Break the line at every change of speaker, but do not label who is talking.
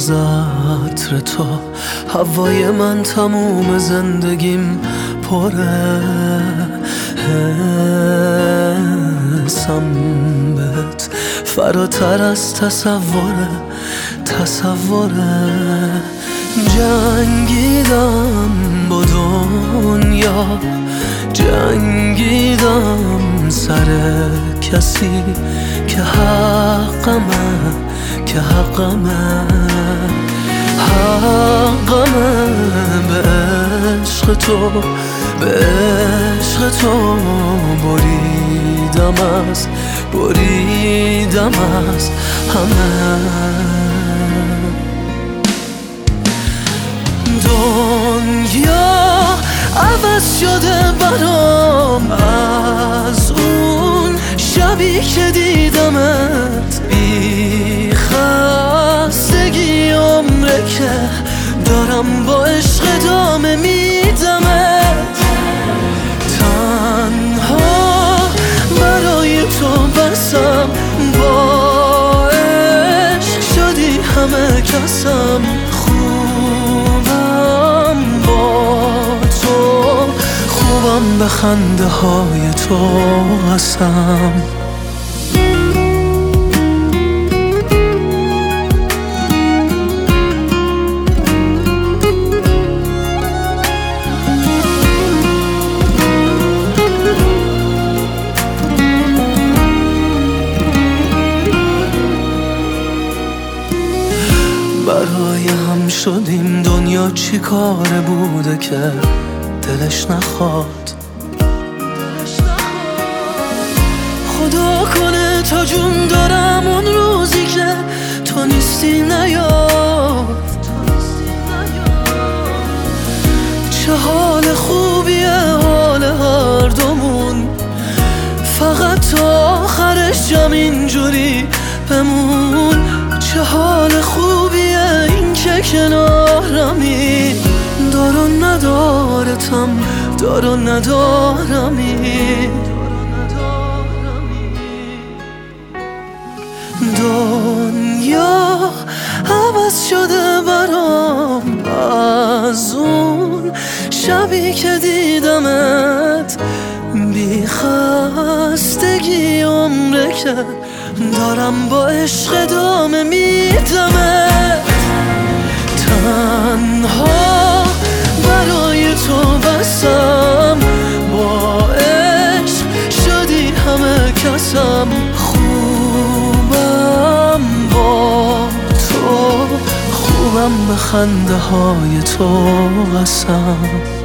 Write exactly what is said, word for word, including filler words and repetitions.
از عطر تو، هوای من تموم زندگیم پره حسم بهت فراتر از تصوره تصوره. جنگیدم با دنیا، جنگیدم سر کسی که حقمه که حقمه حقمه به عشق تو، به عشق تو بریدم از بریدم از همه. دنیا عوض شده برام از اون شبی که دیدمت، بی خستگی عمره که دارم با عشق ادامه میدمت. تنها برای تو بسم، با عشق شدی همه کسم، خوبم با تو، خوبم به خنده های تو قسم. برای هم شدیم، دنیا چی کاره بوده که دلش نخواد. خدا کنه تا جون دارم اون روزی که تو نیستی نیاد. چه حال خوبیه حال هر دومون، فقط تا آخرش جمع اینجوری بمون. چه حال خوبیه این که کنارمی، دار و ندارتم دار و ندارمی. دنیا عوض شده برام از اون شبی که دیدمت، بی خستگی عمره که دارم با عشق ادامه میدمت. تنها برای تو بسم، با عشق شدی همه کسم، خوبم با تو، خوبم به خنده های تو قسم.